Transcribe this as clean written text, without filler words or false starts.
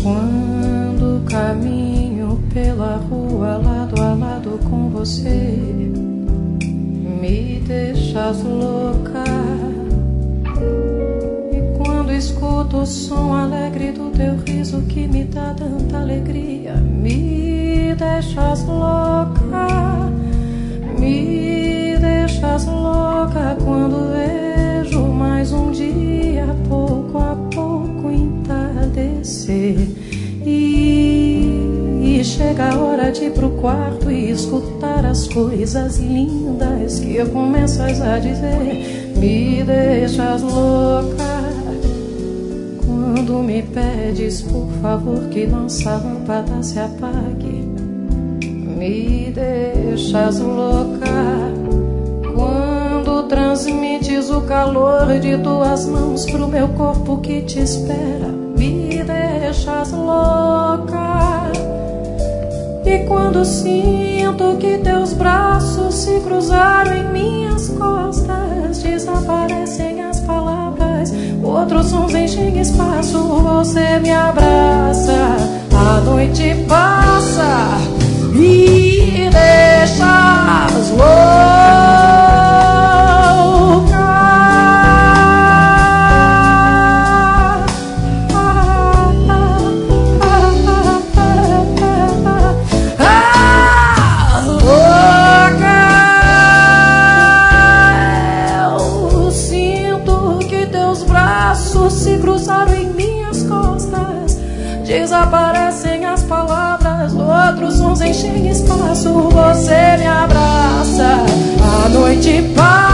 Quando caminho pela rua lado a lado com você, me deixas louca. E quando escuto o som alegre do teu riso que me dá tanta alegria, me deixas louca. Me deixas louca quando vejo mais um dia pouco a pouco entardecer. E chega a hora de ir pro quarto e escutar as coisas lindas que eu começas a dizer. Me deixas louca quando me pedes por favor que nossa lâmpada se apague. Me deixas louca quando transmites o calor de tuas mãos pro meu corpo que te espera. Me deixas louca. E quando sinto que teus braços se cruzaram em minhas costas, desaparecem as palavras, outros sons enchem espaço, você me abraça, a noite passa. Me deixas louca. Eu sinto que teus braços se cruzaram em minhas costas, desaparecem as palavras, outros sons enchem espaço, você me abraça, a noite passa.